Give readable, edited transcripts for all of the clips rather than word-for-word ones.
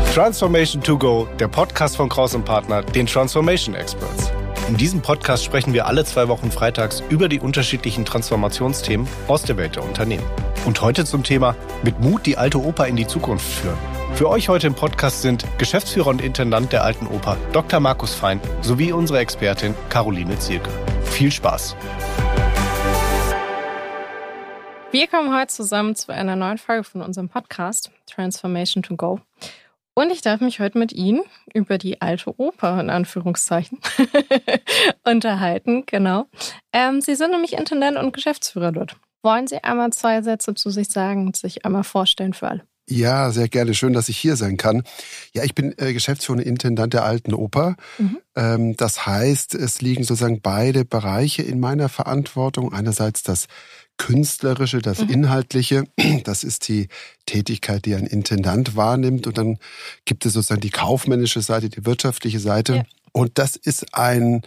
Transformation to Go, der Podcast von Kraus & Partner, den Transformation Experts. In diesem Podcast sprechen wir alle 2 Wochen freitags über die unterschiedlichen Transformationsthemen aus der Welt der Unternehmen. Und heute zum Thema mit Mut die Alte Oper in die Zukunft führen. Für euch heute im Podcast sind Geschäftsführer und Intendant der Alten Oper Dr. Markus Fein sowie unsere Expertin Caroline Zielke. Viel Spaß! Wir kommen heute zusammen zu einer neuen Folge von unserem Podcast Transformation to Go. Und ich darf mich heute mit Ihnen über die Alte Oper, in Anführungszeichen, unterhalten. Genau. Sie sind nämlich Intendant und Geschäftsführer dort. Wollen Sie einmal 2 Sätze zu sich sagen und sich einmal vorstellen für alle? Ja, sehr gerne. Schön, dass ich hier sein kann. Ja, ich bin Geschäftsführer und Intendant der Alten Oper. Das heißt, es liegen sozusagen beide Bereiche in meiner Verantwortung. Einerseits das Künstlerische, das Inhaltliche, das ist die Tätigkeit, die ein Intendant wahrnimmt. Und dann gibt es sozusagen die kaufmännische Seite, die wirtschaftliche Seite. Ja. Und das ist ein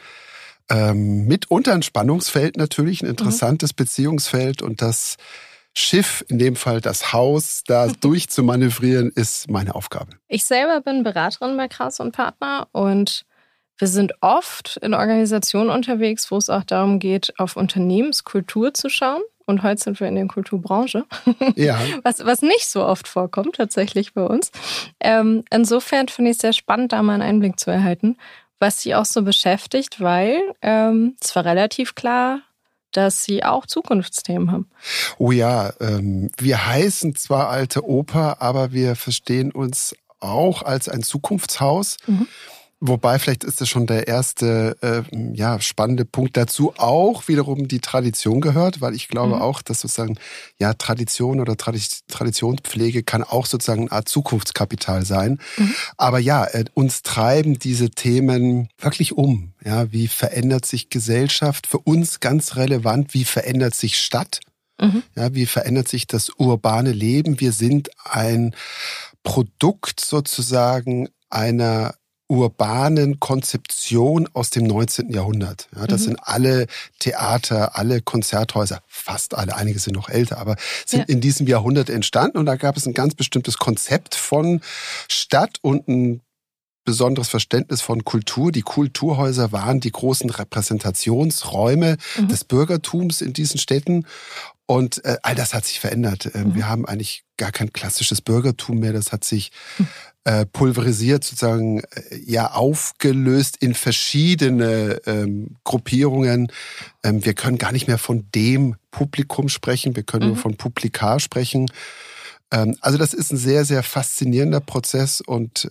mitunter ein Spannungsfeld natürlich, ein interessantes Beziehungsfeld. Und das Schiff, in dem Fall das Haus, da durchzumanövrieren, ist meine Aufgabe. Ich selber bin Beraterin bei Kraus & Partner und wir sind oft in Organisationen unterwegs, wo es auch darum geht, auf Unternehmenskultur zu schauen. Und heute sind wir in der Kulturbranche, ja. was nicht so oft vorkommt tatsächlich bei uns. Insofern finde ich es sehr spannend, da mal einen Einblick zu erhalten, was Sie auch so beschäftigt, weil es war relativ klar, dass Sie auch Zukunftsthemen haben. Oh ja, wir heißen zwar Alte Oper, aber wir verstehen uns auch als ein Zukunftshaus. Wobei, vielleicht ist das schon der erste spannende Punkt dazu, auch wiederum die Tradition gehört, weil ich glaube auch, dass sozusagen Tradition oder Traditionspflege kann auch sozusagen eine Art Zukunftskapital sein. Aber ja, uns treiben diese Themen wirklich um. Ja, wie verändert sich Gesellschaft? Für uns ganz relevant, wie verändert sich Stadt? Ja, wie verändert sich das urbane Leben? Wir sind ein Produkt sozusagen einer urbanen Konzeption aus dem 19. Jahrhundert. Ja, das sind alle Theater, alle Konzerthäuser, fast alle, einige sind noch älter, aber sind in diesem Jahrhundert entstanden und da gab es ein ganz bestimmtes Konzept von Stadt und ein besonderes Verständnis von Kultur. Die Kulturhäuser waren die großen Repräsentationsräume des Bürgertums in diesen Städten. Und all das hat sich verändert. Wir haben eigentlich gar kein klassisches Bürgertum mehr. Das hat sich pulverisiert, sozusagen aufgelöst in verschiedene Gruppierungen. Wir können gar nicht mehr von dem Publikum sprechen. Wir können nur von Publikar sprechen. Also das ist ein sehr, sehr faszinierender Prozess und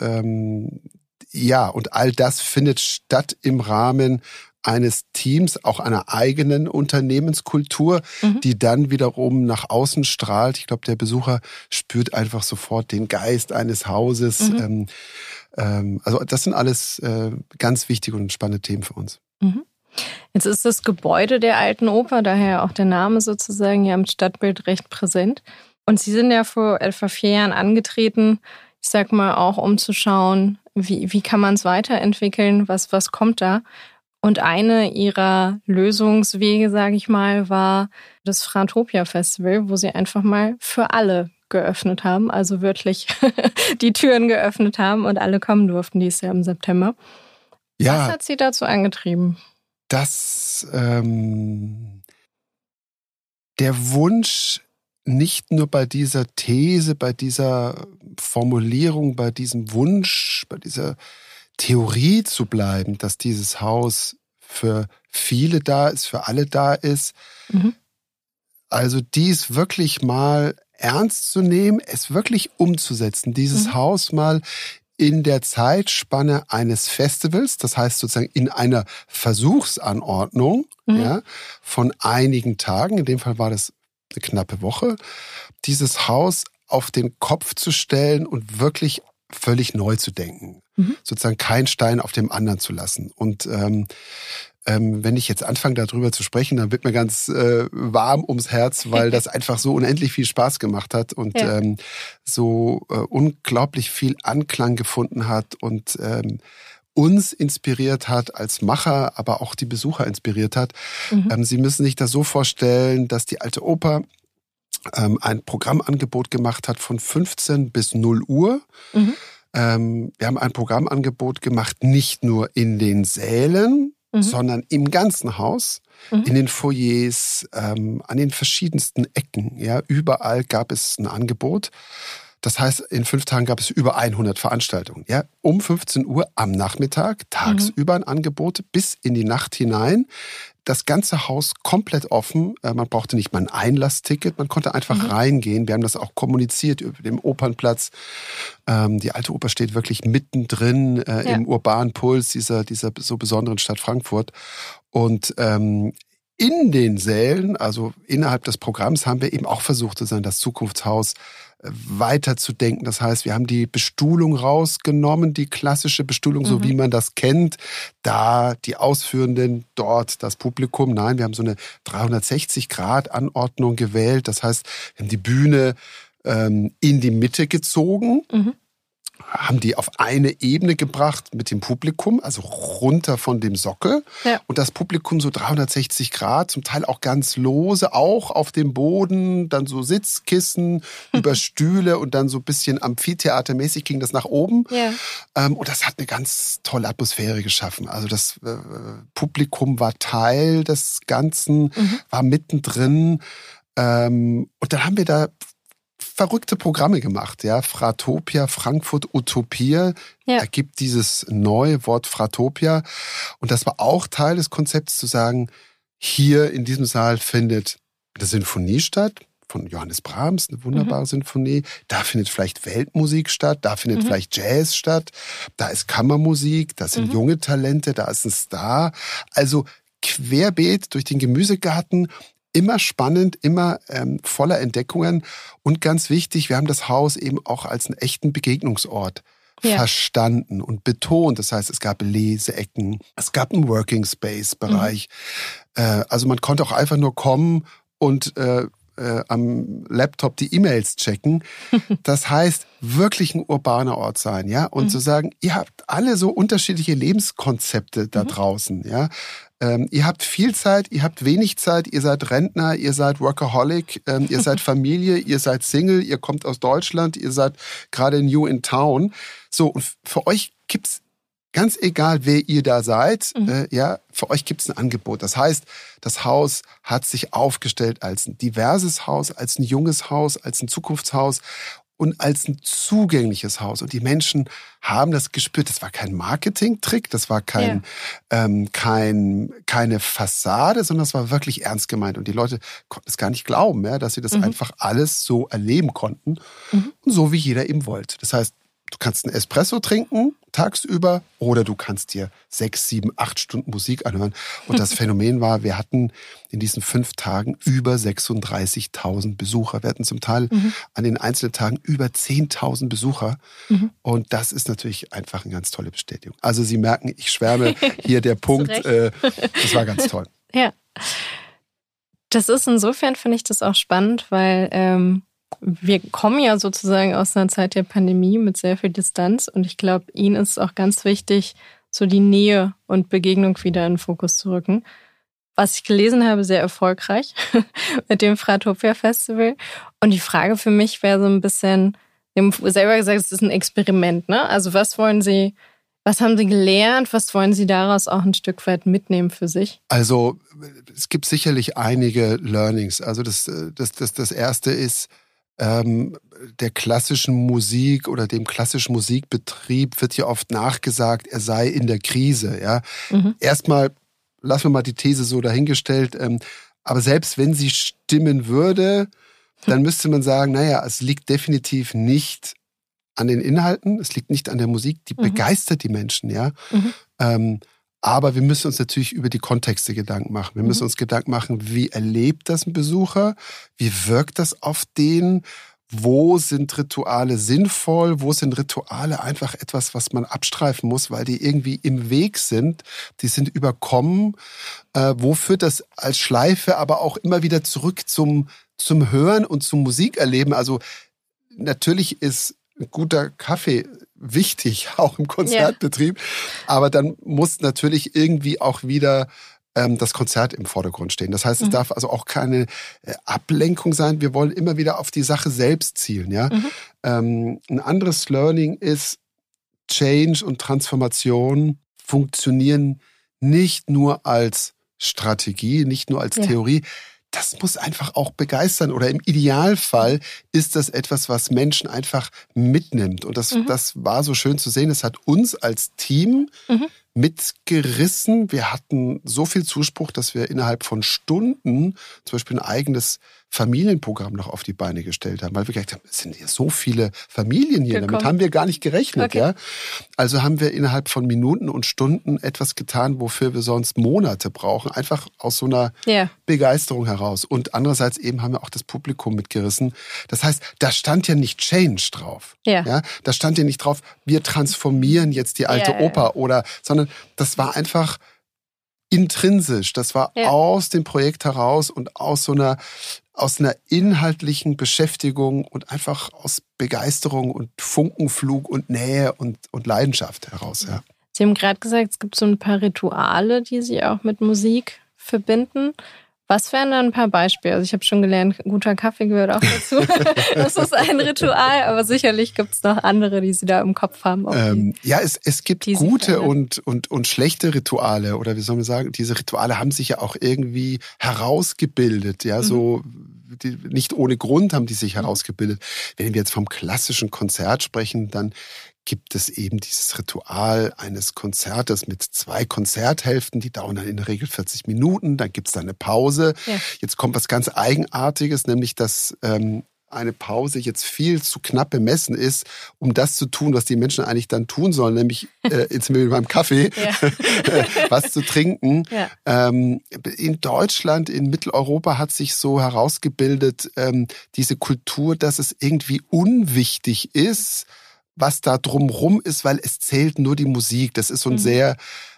und all das findet statt im Rahmen eines Teams, auch einer eigenen Unternehmenskultur, die dann wiederum nach außen strahlt. Ich glaube, der Besucher spürt einfach sofort den Geist eines Hauses. Also das sind alles ganz wichtige und spannende Themen für uns. Jetzt ist das Gebäude der Alten Oper, daher auch der Name sozusagen, ja im Stadtbild recht präsent. Und Sie sind ja vor etwa 4 Jahren angetreten, ich sag mal auch, um zu schauen, wie kann man es weiterentwickeln, was kommt da? Und eine ihrer Lösungswege, sage ich mal, war das Frantopia Festival, wo sie einfach mal für alle geöffnet haben, also wirklich die Türen geöffnet haben und alle kommen durften dieses Jahr im September. Ja, was hat Sie dazu angetrieben? Der Wunsch, nicht nur bei dieser These, bei dieser Formulierung, bei diesem Wunsch, bei dieser Theorie zu bleiben, dass dieses Haus für viele da ist, für alle da ist. Also dies wirklich mal ernst zu nehmen, es wirklich umzusetzen, dieses Haus mal in der Zeitspanne eines Festivals, das heißt sozusagen in einer Versuchsanordnung von einigen Tagen, in dem Fall war das eine knappe Woche, dieses Haus auf den Kopf zu stellen und wirklich völlig neu zu denken. Sozusagen keinen Stein auf dem anderen zu lassen. Und wenn ich jetzt anfange, darüber zu sprechen, dann wird mir ganz warm ums Herz, weil das einfach so unendlich viel Spaß gemacht hat und so unglaublich viel Anklang gefunden hat und uns inspiriert hat als Macher, aber auch die Besucher inspiriert hat. Sie müssen sich das so vorstellen, dass die Alte Oper ein Programmangebot gemacht hat von 15 bis 0 Uhr. Wir haben ein Programmangebot gemacht, nicht nur in den Sälen, sondern im ganzen Haus, in den Foyers, an den verschiedensten Ecken. Ja, überall gab es ein Angebot. Das heißt, in 5 Tagen gab es über 100 Veranstaltungen. Ja, um 15 Uhr am Nachmittag, tagsüber ein Angebot bis in die Nacht hinein. Das ganze Haus komplett offen. Man brauchte nicht mal ein Einlassticket. Man konnte einfach reingehen. Wir haben das auch kommuniziert über den Opernplatz. Die Alte Oper steht wirklich mittendrin im urbanen Puls dieser so besonderen Stadt Frankfurt. Und in den Sälen, also innerhalb des Programms, haben wir eben auch versucht, das Zukunftshaus weiterzudenken. Das heißt, wir haben die Bestuhlung rausgenommen, die klassische Bestuhlung, so wie man das kennt. Da die Ausführenden, dort das Publikum. Nein, wir haben so eine 360-Grad-Anordnung gewählt. Das heißt, wir haben die Bühne in die Mitte gezogen, haben die auf eine Ebene gebracht mit dem Publikum, also runter von dem Sockel. Ja. Und das Publikum so 360 Grad, zum Teil auch ganz lose, auch auf dem Boden, dann so Sitzkissen über Stühle und dann so ein bisschen amphitheatermäßig ging das nach oben. Ja. Und das hat eine ganz tolle Atmosphäre geschaffen. Also das Publikum war Teil des Ganzen, war mittendrin. Und dann haben wir da verrückte Programme gemacht, ja. Fratopia, Frankfurt, Utopia. Ja. Da gibt dieses neue Wort Fratopia. Und das war auch Teil des Konzepts zu sagen, hier in diesem Saal findet eine Sinfonie statt, von Johannes Brahms, eine wunderbare Sinfonie. Da findet vielleicht Weltmusik statt, da findet vielleicht Jazz statt, da ist Kammermusik, da sind junge Talente, da ist ein Star. Also querbeet durch den Gemüsegarten. Immer spannend, immer voller Entdeckungen und ganz wichtig, wir haben das Haus eben auch als einen echten Begegnungsort verstanden und betont. Das heißt, es gab Leseecken, es gab einen Working Space Bereich. Also man konnte auch einfach nur kommen und am Laptop die E-Mails checken. Das heißt, wirklich ein urbaner Ort sein, ja, und zu sagen, ihr habt alle so unterschiedliche Lebenskonzepte da draußen, ja. Ihr habt viel Zeit, ihr habt wenig Zeit, ihr seid Rentner, ihr seid Workaholic, ihr seid Familie, ihr seid Single, ihr kommt aus Deutschland, ihr seid gerade new in town. So, und für euch gibt's ganz egal, wer ihr da seid, ja, für euch gibt's ein Angebot. Das heißt, das Haus hat sich aufgestellt als ein diverses Haus, als ein junges Haus, als ein Zukunftshaus und als ein zugängliches Haus. Und die Menschen haben das gespürt. Das war kein Marketing-Trick, das war keine Fassade, sondern das war wirklich ernst gemeint. Und die Leute konnten es gar nicht glauben, ja, dass sie das einfach alles so erleben konnten. Und so wie jeder eben wollte. Das heißt, du kannst einen Espresso trinken tagsüber oder du kannst dir 6, 7, 8 Stunden Musik anhören. Und das Phänomen war, wir hatten in diesen 5 Tagen über 36.000 Besucher. Wir hatten zum Teil an den einzelnen Tagen über 10.000 Besucher. Und das ist natürlich einfach eine ganz tolle Bestätigung. Also Sie merken, ich schwärme hier der Punkt. Das war ganz toll. Ja, das ist insofern, finde ich das auch spannend, weil wir kommen ja sozusagen aus einer Zeit der Pandemie mit sehr viel Distanz und ich glaube, Ihnen ist es auch ganz wichtig, so die Nähe und Begegnung wieder in den Fokus zu rücken. Was ich gelesen habe, sehr erfolgreich mit dem Fratopia Festival. Und die Frage für mich wäre so ein bisschen, Sie haben selber gesagt, es ist ein Experiment, ne? Also was haben Sie gelernt? Was wollen Sie daraus auch ein Stück weit mitnehmen für sich? Also es gibt sicherlich einige Learnings. Also das erste ist, der klassischen Musik oder dem klassischen Musikbetrieb wird ja oft nachgesagt, er sei in der Krise. Ja? Erstmal lassen wir mal die These so dahingestellt, aber selbst wenn sie stimmen würde, dann müsste man sagen, naja, es liegt definitiv nicht an den Inhalten, es liegt nicht an der Musik, die begeistert die Menschen, ja. Aber wir müssen uns natürlich über die Kontexte Gedanken machen. Wir müssen uns Gedanken machen, wie erlebt das ein Besucher? Wie wirkt das auf den? Wo sind Rituale sinnvoll? Wo sind Rituale einfach etwas, was man abstreifen muss, weil die irgendwie im Weg sind? Die sind überkommen. Wo führt das als Schleife aber auch immer wieder zurück zum Hören und zum Musikerleben? Also natürlich ist ein guter Kaffee wichtig, auch im Konzertbetrieb. Aber dann muss natürlich irgendwie auch wieder das Konzert im Vordergrund stehen. Das heißt, es darf also auch keine Ablenkung sein. Wir wollen immer wieder auf die Sache selbst zielen. Ja? Ein anderes Learning ist, Change und Transformation funktionieren nicht nur als Strategie, nicht nur als Theorie. Das muss einfach auch begeistern. Oder im Idealfall ist das etwas, was Menschen einfach mitnimmt. Und das war so schön zu sehen. Es hat uns als Team mitgerissen. Wir hatten so viel Zuspruch, dass wir innerhalb von Stunden zum Beispiel ein eigenes Familienprogramm noch auf die Beine gestellt haben, weil wir gedacht haben, es sind hier so viele Familien hier, damit haben wir gar nicht gerechnet. Ja? Also haben wir innerhalb von Minuten und Stunden etwas getan, wofür wir sonst Monate brauchen, einfach aus so einer Begeisterung heraus. Und andererseits eben haben wir auch das Publikum mitgerissen. Das heißt, da stand ja nicht Change drauf. Ja? Da stand ja nicht drauf, wir transformieren jetzt die alte Oper sondern das war einfach intrinsisch. Das war aus dem Projekt heraus und aus einer inhaltlichen Beschäftigung und einfach aus Begeisterung und Funkenflug und Nähe und Leidenschaft heraus. Ja. Sie haben gerade gesagt, es gibt so ein paar Rituale, die Sie auch mit Musik verbinden. Was wären da ein paar Beispiele? Also ich habe schon gelernt, guter Kaffee gehört auch dazu. Das ist ein Ritual, aber sicherlich gibt es noch andere, die Sie da im Kopf haben. Es gibt gute und schlechte Rituale. Oder wie soll man sagen, diese Rituale haben sich ja auch irgendwie herausgebildet. Ja, nicht ohne Grund haben die sich herausgebildet. Wenn wir jetzt vom klassischen Konzert sprechen, dann gibt es eben dieses Ritual eines Konzertes mit 2 Konzerthälften, die dauern dann in der Regel 40 Minuten, dann gibt es da eine Pause. Ja. Jetzt kommt was ganz Eigenartiges, nämlich dass eine Pause jetzt viel zu knapp bemessen ist, um das zu tun, was die Menschen eigentlich dann tun sollen, nämlich jetzt mit meinem Kaffee was zu trinken. Ja. In Deutschland, in Mitteleuropa hat sich so herausgebildet, diese Kultur, dass es irgendwie unwichtig ist, was da drumrum ist, weil es zählt nur die Musik. Das ist so ein sehr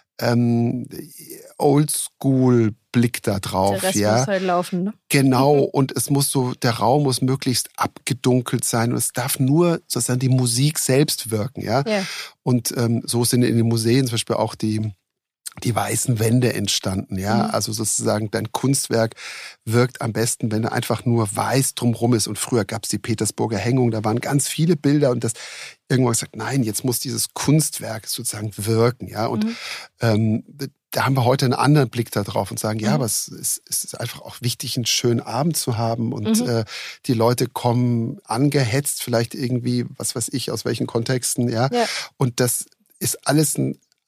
Oldschool-Blick da drauf. Der Rest muss halt laufen, ne? Genau, und es muss der Raum muss möglichst abgedunkelt sein und es darf nur sozusagen die Musik selbst wirken. Ja? Und so sind in den Museen zum Beispiel auch die weißen Wände entstanden, ja. Also sozusagen dein Kunstwerk wirkt am besten, wenn er einfach nur weiß drumherum ist. Und früher gab es die Petersburger Hängung, da waren ganz viele Bilder und das irgendwann gesagt, nein, jetzt muss dieses Kunstwerk sozusagen wirken, ja. Und da haben wir heute einen anderen Blick da drauf und sagen, aber es ist einfach auch wichtig, einen schönen Abend zu haben und die Leute kommen angehetzt, vielleicht irgendwie, was weiß ich, aus welchen Kontexten, ja. Und das ist alles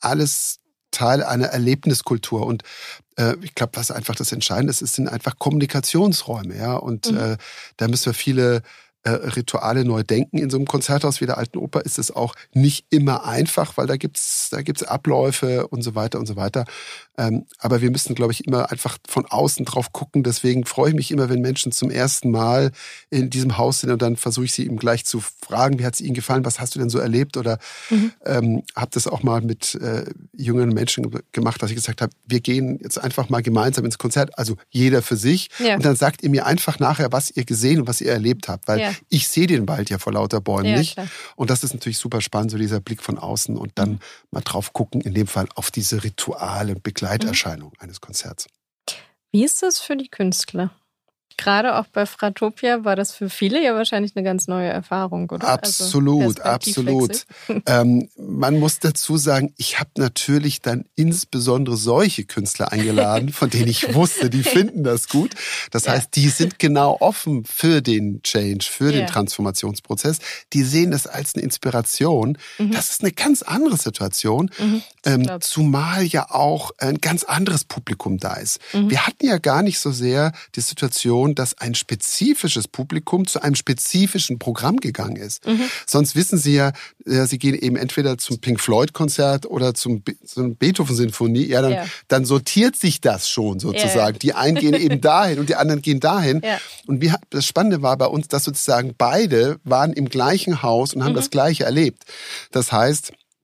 Teil einer Erlebniskultur und ich glaube, was einfach das Entscheidende ist, sind einfach Kommunikationsräume, ja, und da müssen wir viele Rituale neu denken. In so einem Konzerthaus wie der Alten Oper ist es auch nicht immer einfach, weil da gibt's Abläufe und so weiter und so weiter. Aber wir müssen, glaube ich, immer einfach von außen drauf gucken. Deswegen freue ich mich immer, wenn Menschen zum ersten Mal in diesem Haus sind und dann versuche ich sie eben gleich zu fragen, wie hat es ihnen gefallen, was hast du denn so erlebt? Oder habe das auch mal mit jüngeren Menschen gemacht, dass ich gesagt habe, wir gehen jetzt einfach mal gemeinsam ins Konzert, also jeder für sich. Ja. Und dann sagt ihr mir einfach nachher, was ihr gesehen und was ihr erlebt habt. Weil ich sehe den Wald ja vor lauter Bäumen nicht. Klar. Und das ist natürlich super spannend, so dieser Blick von außen und dann mal drauf gucken, in dem Fall auf diese Rituale, Begleiterscheinung eines Konzerts. Wie ist das für die Künstler? Gerade auch bei Fratopia war das für viele ja wahrscheinlich eine ganz neue Erfahrung, oder? Absolut, absolut. Man muss dazu sagen, ich habe natürlich dann insbesondere solche Künstler eingeladen, von denen ich wusste, die finden das gut. Das heißt, die sind genau offen für den Change, für den Transformationsprozess. Die sehen das als eine Inspiration. Das ist eine ganz andere Situation, zumal ja auch ein ganz anderes Publikum da ist. Wir hatten ja gar nicht so sehr die Situation, dass ein spezifisches Publikum zu einem spezifischen Programm gegangen ist. Sonst wissen Sie ja, Sie gehen eben entweder zum Pink Floyd-Konzert oder zum Beethoven-Sinfonie, dann sortiert sich das schon sozusagen. Die einen gehen eben dahin und die anderen gehen dahin. Und das Spannende war bei uns, dass sozusagen beide waren im gleichen Haus und haben das Gleiche erlebt. Das heißt,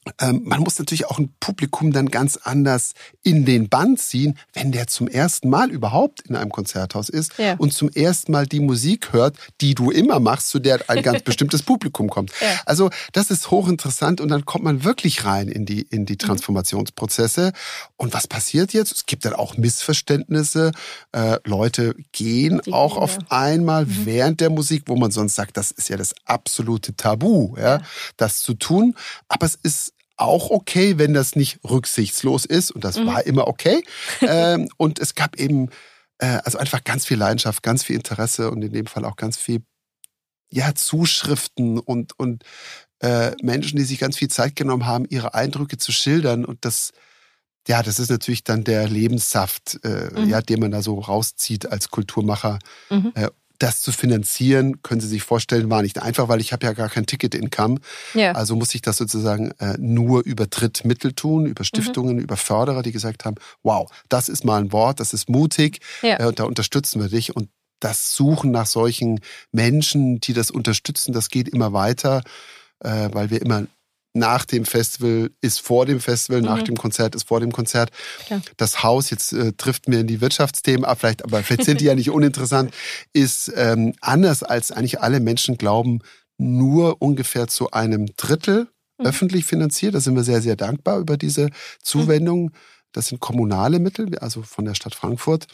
Man muss natürlich auch ein Publikum dann ganz anders in den Bann ziehen, wenn der zum ersten Mal überhaupt in einem Konzerthaus ist und zum ersten Mal die Musik hört, die du immer machst, zu der ein ganz bestimmtes Publikum kommt. Ja. Also das ist hochinteressant und dann kommt man wirklich rein in die Transformationsprozesse. Und was passiert jetzt? Es gibt dann auch Missverständnisse. Leute gehen auch auf einmal während der Musik, wo man sonst sagt, das ist ja das absolute Tabu, das zu tun. Aber es ist auch okay, wenn das nicht rücksichtslos ist. Und das war immer okay. Und es gab eben also einfach ganz viel Leidenschaft, ganz viel Interesse und in dem Fall auch ganz viel Zuschriften und Menschen, die sich ganz viel Zeit genommen haben, ihre Eindrücke zu schildern. Und das ist natürlich dann der Lebenssaft, den man da so rauszieht als Kulturmacher. Das zu finanzieren, können Sie sich vorstellen, war nicht einfach, weil ich habe ja gar kein Ticket-Income. Ja. Also muss ich das sozusagen nur über Drittmittel tun, über Stiftungen, über Förderer, die gesagt haben, wow, das ist mal ein Wort, das ist mutig, da unterstützen wir dich. Und das Suchen nach solchen Menschen, die das unterstützen, das geht immer weiter, weil wir immer nach dem Festival ist vor dem Festival, nach dem Konzert ist vor dem Konzert. Klar. Das Haus, jetzt trifft mir in die Wirtschaftsthemen ab, aber vielleicht sind die ja nicht uninteressant, ist anders als eigentlich alle Menschen glauben, nur ungefähr zu einem Drittel öffentlich finanziert. Da sind wir sehr, sehr dankbar über diese Zuwendung. Das sind kommunale Mittel, also von der Stadt Frankfurt.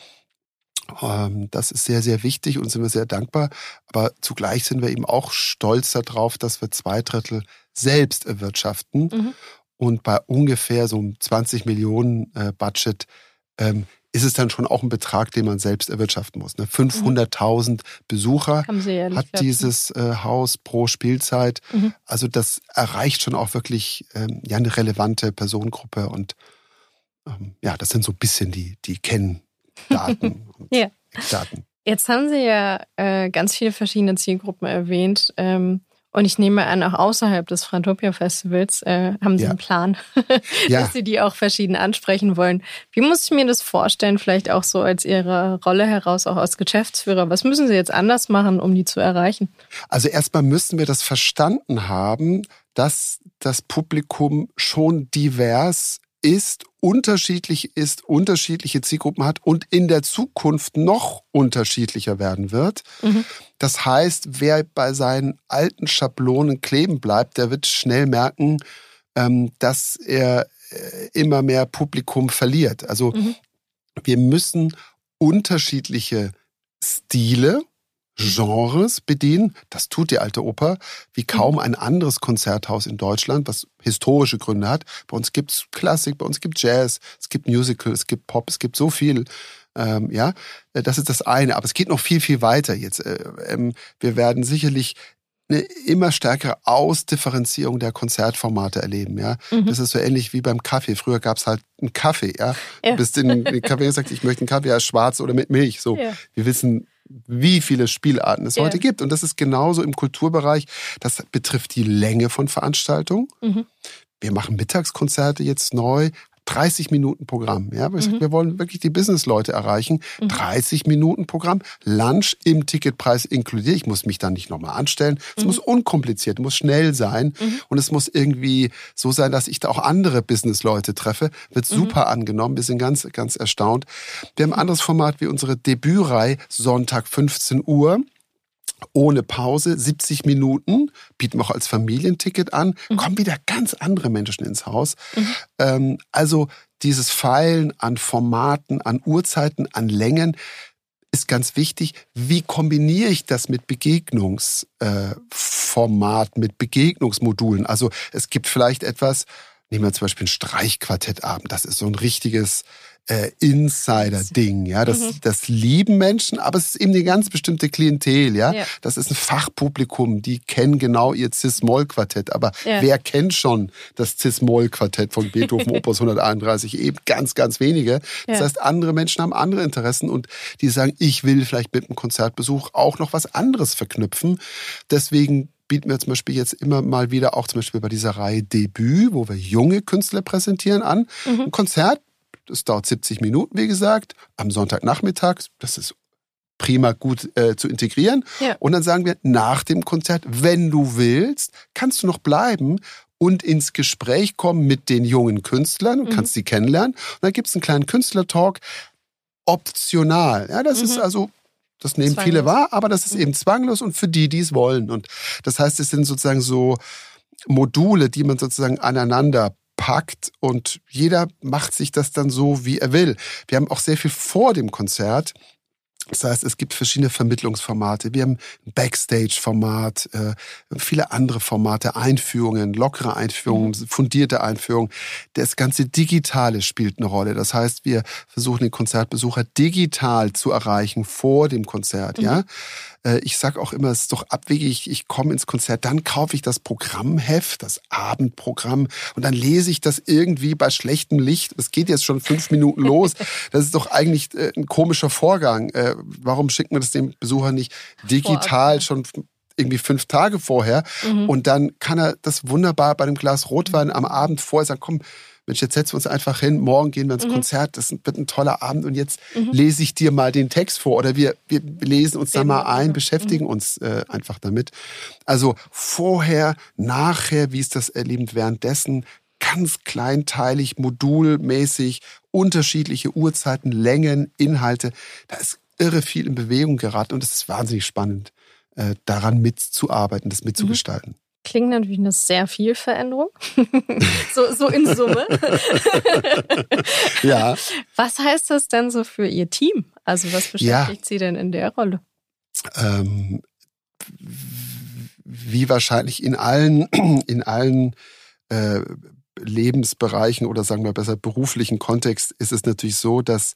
Das ist sehr, sehr wichtig und sind wir sehr dankbar. Aber zugleich sind wir eben auch stolz darauf, dass wir 2/3 selbst erwirtschaften. Und bei ungefähr so einem 20 Millionen Budget ist es dann schon auch ein Betrag, den man selbst erwirtschaften muss. 500.000 Besucher hat dieses Haus pro Spielzeit. Also das erreicht schon auch wirklich eine relevante Personengruppe. Und das sind so ein bisschen die Kenndaten und Daten. Jetzt haben Sie ja ganz viele verschiedene Zielgruppen erwähnt. Und ich nehme an, auch außerhalb des Frantopia-Festivals haben Sie einen Plan, dass Sie die auch verschieden ansprechen wollen. Wie muss ich mir das vorstellen, vielleicht auch so als Ihre Rolle heraus, auch als Geschäftsführer? Was müssen Sie jetzt anders machen, um die zu erreichen? Also erstmal müssen wir das verstanden haben, dass das Publikum schon divers ist, unterschiedliche Zielgruppen hat und in der Zukunft noch unterschiedlicher werden wird. Das heißt, wer bei seinen alten Schablonen kleben bleibt, der wird schnell merken, dass er immer mehr Publikum verliert. Also wir müssen unterschiedliche Stile, Genres bedienen. Das tut die Alte Oper wie kaum ein anderes Konzerthaus in Deutschland, was historische Gründe hat. Bei uns gibt's Klassik, bei uns gibt's Jazz, es gibt Musical, es gibt Pop, es gibt so viel. Das ist das eine. Aber es geht noch viel, viel weiter jetzt. Wir werden sicherlich eine immer stärkere Ausdifferenzierung der Konzertformate erleben. Ja? Das ist so ähnlich wie beim Kaffee. Früher gab's halt einen Kaffee. Ja? Du bist in den Kaffee gesagt, ich möchte einen Kaffee schwarz oder mit Milch. So, wir wissen, wie viele Spielarten es heute gibt. Und das ist genauso im Kulturbereich. Das betrifft die Länge von Veranstaltungen. Wir machen Mittagskonzerte jetzt neu. 30 Minuten Programm. Ja? Wir wollen wirklich die Business-Leute erreichen. 30 Minuten Programm. Lunch im Ticketpreis inkludiert. Ich muss mich dann nicht nochmal anstellen. Es muss unkompliziert, muss schnell sein. Und es muss irgendwie so sein, dass ich da auch andere Business-Leute treffe. Wird super angenommen. Wir sind ganz, ganz erstaunt. Wir haben ein anderes Format wie unsere Debütreihe. Sonntag 15 Uhr. Ohne Pause, 70 Minuten, bieten wir auch als Familienticket an, kommen wieder ganz andere Menschen ins Haus. Also dieses Feilen an Formaten, an Uhrzeiten, an Längen ist ganz wichtig. Wie kombiniere ich das mit Begegnungsformaten, mit Begegnungsmodulen? Also es gibt vielleicht etwas, nehmen wir zum Beispiel einen Streichquartettabend, das ist so ein richtiges Insider-Ding, ja, das lieben Menschen, aber es ist eben eine ganz bestimmte Klientel, ja. Das ist ein Fachpublikum, die kennen genau ihr Cis-Moll-Quartett, aber wer kennt schon das Cis-Moll-Quartett von Beethoven Opus 131? Eben ganz, ganz wenige. Das heißt, andere Menschen haben andere Interessen und die sagen, ich will vielleicht mit einem Konzertbesuch auch noch was anderes verknüpfen. Deswegen bieten wir zum Beispiel jetzt immer mal wieder auch zum Beispiel bei dieser Reihe Debüt, wo wir junge Künstler präsentieren an, ein Konzert. Das dauert 70 Minuten, wie gesagt, am Sonntagnachmittag. Das ist prima gut zu integrieren. Und dann sagen wir, nach dem Konzert, wenn du willst, kannst du noch bleiben und ins Gespräch kommen mit den jungen Künstlern und kannst sie kennenlernen. Und dann gibt es einen kleinen Künstlertalk, optional. Ja, das ist also, das nehmen zwanglos. Viele wahr, aber das ist eben zwanglos und für die es wollen. Und das heißt, es sind sozusagen so Module, die man sozusagen aneinander packt und jeder macht sich das dann so, wie er will. Wir haben auch sehr viel vor dem Konzert. Das heißt, es gibt verschiedene Vermittlungsformate. Wir haben ein Backstage-Format, viele andere Formate, Einführungen, lockere Einführungen, fundierte Einführungen. Das ganze Digitale spielt eine Rolle. Das heißt, wir versuchen den Konzertbesucher digital zu erreichen vor dem Konzert. Ja, ich sage auch immer, es ist doch abwegig, ich komme ins Konzert, dann kaufe ich das Programmheft, das Abendprogramm und dann lese ich das irgendwie bei schlechtem Licht. Es geht jetzt schon 5 Minuten los. Das ist doch eigentlich ein komischer Vorgang. Warum schickt man das dem Besucher nicht digital schon irgendwie 5 Tage vorher? Und dann kann er das wunderbar bei einem Glas Rotwein am Abend vorher sagen, komm, Mensch, jetzt setzen wir uns einfach hin, morgen gehen wir ins Konzert, das wird ein toller Abend und jetzt lese ich dir mal den Text vor oder wir lesen uns da mal ein, beschäftigen uns einfach damit. Also vorher, nachher, wie ist das Erleben währenddessen, ganz kleinteilig, modulmäßig, unterschiedliche Uhrzeiten, Längen, Inhalte, da ist irre viel in Bewegung geraten und es ist wahnsinnig spannend, daran mitzuarbeiten, das mitzugestalten. Klingt natürlich eine sehr viel Veränderung. so in Summe. Ja. Was heißt das denn so für Ihr Team? Also was beschäftigt Sie denn in der Rolle? Wie wahrscheinlich in allen Lebensbereichen oder sagen wir besser beruflichen Kontext ist es natürlich so, dass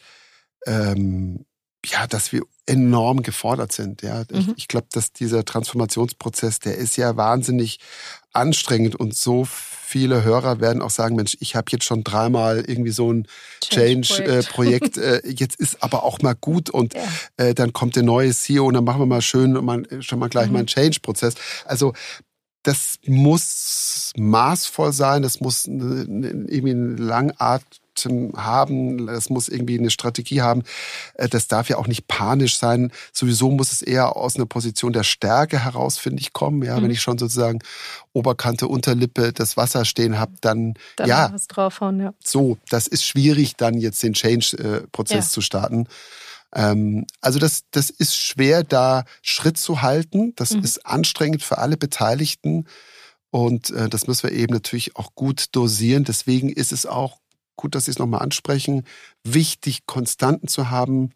wir enorm gefordert sind. Ja, ich glaube, dass dieser Transformationsprozess, der ist ja wahnsinnig anstrengend und so viele Hörer werden auch sagen, Mensch, ich habe jetzt schon 3-mal irgendwie so ein Change-Projekt, jetzt ist aber auch mal gut und dann kommt der neue CEO und dann machen wir mal schön schon mal gleich mal einen Change-Prozess. Also das muss maßvoll sein, das muss irgendwie einen Langatem haben, das muss irgendwie eine Strategie haben. Das darf ja auch nicht panisch sein. Sowieso muss es eher aus einer Position der Stärke heraus, finde ich, kommen. Ja, wenn ich schon sozusagen Oberkante, Unterlippe, das Wasser stehen habe, dann ja, was draufhauen, ja. So, das ist schwierig, dann jetzt den Change-Prozess zu starten. Also das ist schwer, da Schritt zu halten. Das ist anstrengend für alle Beteiligten und das müssen wir eben natürlich auch gut dosieren. Deswegen ist es auch gut, dass Sie es nochmal ansprechen, wichtig, Konstanten zu haben,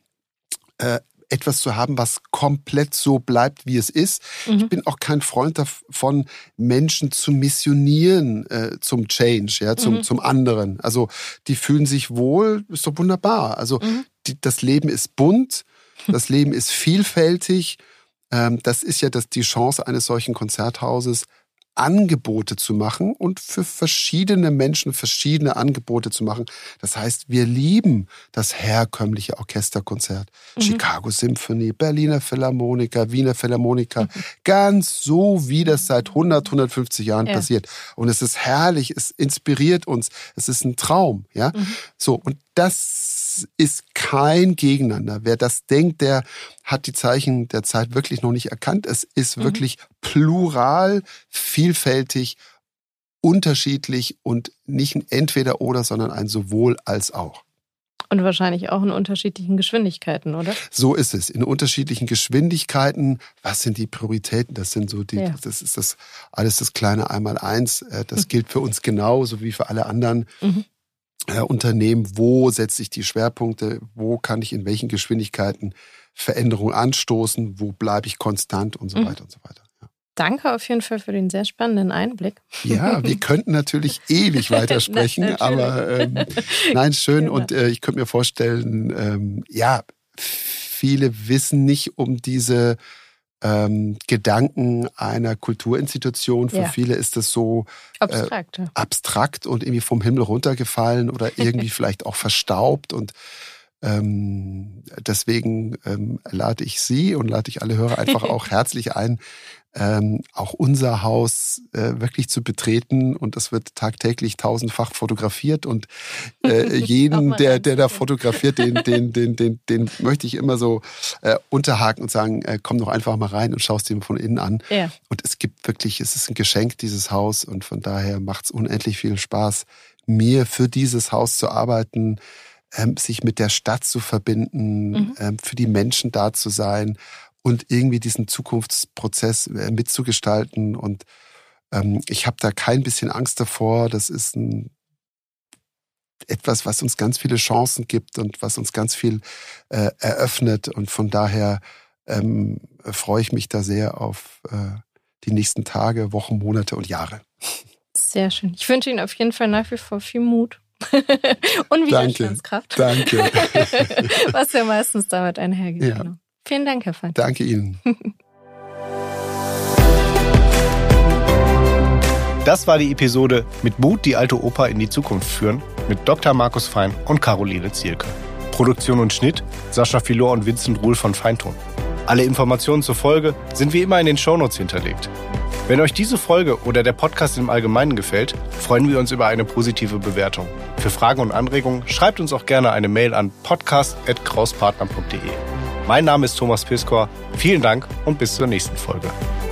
etwas zu haben, was komplett so bleibt, wie es ist. Ich bin auch kein Freund davon, Menschen zu missionieren zum Change, ja, zum anderen. Also die fühlen sich wohl, ist doch wunderbar. Also das Leben ist bunt, das Leben ist vielfältig. Das ist ja die Chance eines solchen Konzerthauses, Angebote zu machen und für verschiedene Menschen verschiedene Angebote zu machen. Das heißt, wir lieben das herkömmliche Orchesterkonzert. Chicago Symphony, Berliner Philharmoniker, Wiener Philharmoniker. Ganz so, wie das seit 150 Jahren passiert. Und es ist herrlich, es inspiriert uns, es ist ein Traum. Ja? So, und das ist kein Gegeneinander. Wer das denkt, der hat die Zeichen der Zeit wirklich noch nicht erkannt. Es ist wirklich plural, vielfältig, unterschiedlich und nicht ein Entweder-Oder, sondern ein sowohl als auch. Und wahrscheinlich auch in unterschiedlichen Geschwindigkeiten, oder? So ist es. In unterschiedlichen Geschwindigkeiten. Was sind die Prioritäten? Das sind so das ist das alles das kleine Einmaleins. Das gilt für uns genauso wie für alle anderen Unternehmen. Wo setze ich die Schwerpunkte? Wo kann ich in welchen Geschwindigkeiten Veränderungen anstoßen? Wo bleibe ich konstant und so weiter und so weiter. Ja. Danke auf jeden Fall für den sehr spannenden Einblick. Ja, wir könnten natürlich ewig weitersprechen, aber nein, schön. Genau. Und ich könnte mir vorstellen, viele wissen nicht um diese Gedanken einer Kulturinstitution. Für viele ist das so abstrakt und irgendwie vom Himmel runtergefallen oder irgendwie vielleicht auch verstaubt. Und deswegen lade ich Sie und lade ich alle Hörer einfach auch herzlich ein, auch unser Haus wirklich zu betreten, und das wird tagtäglich 1000-fach fotografiert, und jeden, der da fotografiert, den möchte ich immer so unterhaken und sagen, komm doch einfach mal rein und schau es dir von innen an. Ja. Und es ist ein Geschenk, dieses Haus, und von daher macht es unendlich viel Spaß, mir für dieses Haus zu arbeiten, sich mit der Stadt zu verbinden, für die Menschen da zu sein und irgendwie diesen Zukunftsprozess mitzugestalten. Und ich habe da kein bisschen Angst davor. Das ist etwas, was uns ganz viele Chancen gibt und was uns ganz viel eröffnet. Und von daher freue ich mich da sehr auf die nächsten Tage, Wochen, Monate und Jahre. Sehr schön. Ich wünsche Ihnen auf jeden Fall nach wie vor viel Mut. Und Widerstandskraft. Danke. Was ja meistens damit einhergeht. Ja. Genau. Vielen Dank, Herr Fein. Danke Ihnen. Das war die Episode mit Mut, die alte Oper in die Zukunft führen, mit Dr. Markus Fein und Caroline Zielke. Produktion und Schnitt Sascha Filor und Vincent Ruhl von Feinton. Alle Informationen zur Folge sind wie immer in den Shownotes hinterlegt. Wenn euch diese Folge oder der Podcast im Allgemeinen gefällt, freuen wir uns über eine positive Bewertung. Für Fragen und Anregungen schreibt uns auch gerne eine Mail an podcast@krauspartner.de. Mein Name ist Thomas Piskor. Vielen Dank und bis zur nächsten Folge.